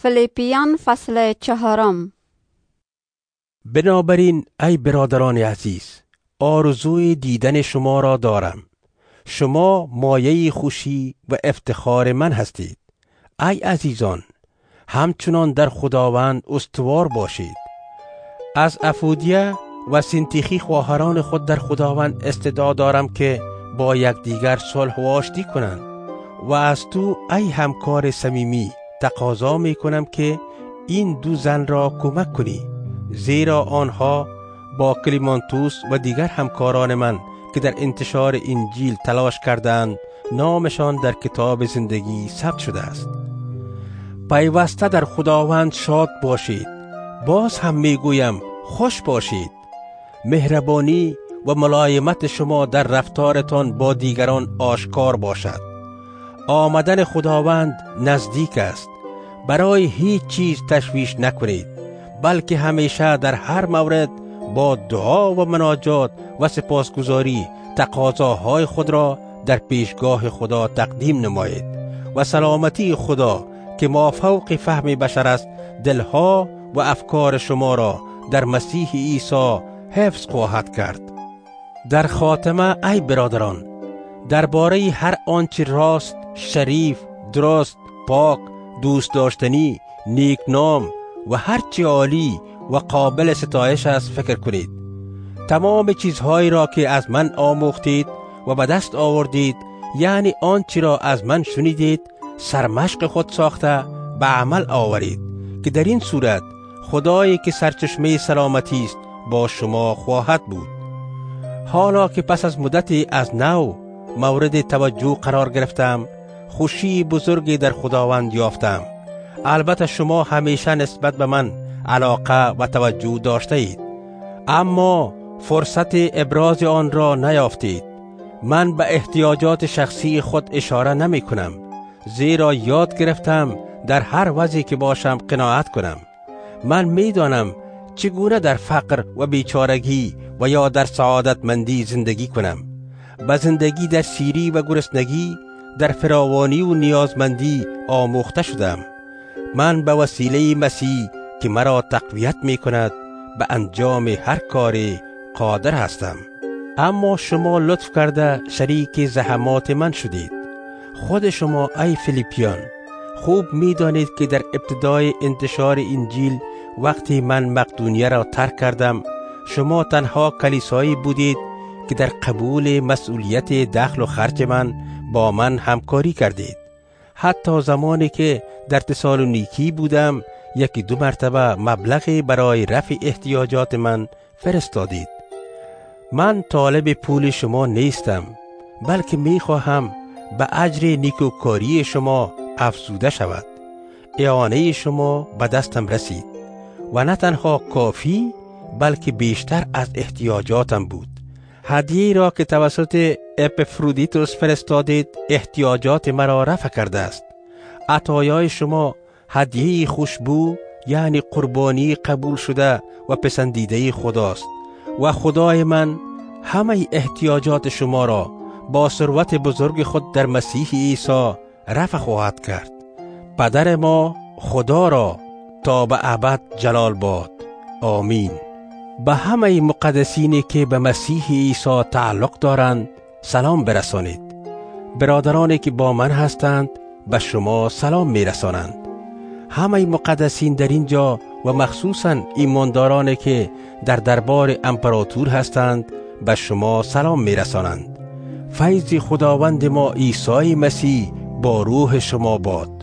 فیلیپیان فصل 4. بنابراین ای برادران عزیز، آرزوی دیدن شما را دارم. شما مایه خوشی و افتخار من هستید. ای عزیزان، همچنان در خداوند استوار باشید. از افودیه و سینتیخی خواهران خود در خداوند استدعا دارم که با یکدیگر صلح و آشتی کنند و از تو ای همکار صمیمی تقاضا می کنم که این دو زن را کمک کنی، زیرا آنها با کلیمانتوس و دیگر همکاران من که در انتشار انجیل تلاش کردند نامشان در کتاب زندگی ثبت شده است. پیوسته در خداوند شاد باشید. باز هم می گویم خوش باشید. مهربانی و ملایمت شما در رفتارتان با دیگران آشکار باشد. آمدن خداوند نزدیک است. برای هیچ چیز تشویش نکنید، بلکه همیشه در هر مورد با دعا و مناجات و سپاسگزاری تقاضاهای خود را در پیشگاه خدا تقدیم نمایید و سلامتی خدا که مافوق فهم بشر است دلها و افکار شما را در مسیح عیسی حفظ خواهد کرد. در خاتمه ای برادران، درباره هر آنچه راست، شریف، درست، پاک، دوست داشتنی، نیک نام و هر چی عالی و قابل ستایش است فکر کنید. تمام چیزهایی را که از من آموختید و به دست آوردید، یعنی آنچه را از من شنیدید، سرمشق خود ساخته به عمل آورید، که در این صورت خدایی که سرچشمه سلامتی است با شما خواهد بود. حالا که پس از مدتی از نو مورد توجه قرار گرفتم، خوشی بزرگی در خداوند یافتم. البته شما همیشه نسبت به من علاقه و توجه داشته اید، اما فرصت ابراز آن را نیافتید. من به احتیاجات شخصی خود اشاره نمی کنم، زیرا یاد گرفتم در هر وضعی که باشم قناعت کنم. من می دانم چگونه در فقر و بیچارگی و یا در سعادتمندی زندگی کنم. به زندگی در سیری و گرسنگی، در فراوانی و نیازمندی آموخته شدم. من به وسیله مسیح که مرا تقویت می کند به انجام هر کاری قادر هستم. اما شما لطف کرده شریک زحمات من شدید. خود شما ای فیلیپیان خوب می دانید که در ابتدای انتشار انجیل وقتی من مقدونیه را ترک کردم، شما تنها کلیسایی بودید که در قبول مسئولیت دخل و خرج من با من همکاری کردید. حتی زمانی که در تسالونیکی بودم 1-2 مرتبه مبلغی برای رفع احتیاجات من فرستادید. من طالب پول شما نیستم، بلکه می خواهم به اجر نیکوکاری شما افزوده شود. اعانه شما به دستم رسید و نه تنها کافی بلکه بیشتر از احتیاجاتم بود. هدیه را که توسط اپفرودیتوس فرستادید احتیاجات مرا رفع کرده است. عطایای شما هدیه خوشبو، یعنی قربانی قبول شده و پسندیده خداست و خدای من همه احتیاجات شما را با ثروت بزرگ خود در مسیح عیسی رفع خواهد کرد. پدر ما خدا را تا به ابد جلال باد. آمین. به همه مقدسینی که به مسیح عیسی تعلق دارند سلام برسانید. برادرانی که با من هستند به شما سلام میرسانند. همه مقدسین در اینجا و مخصوصاً ایماندارانی که در دربار امپراتور هستند به شما سلام میرسانند. فیض خداوند ما عیسی مسیح با روح شما باد.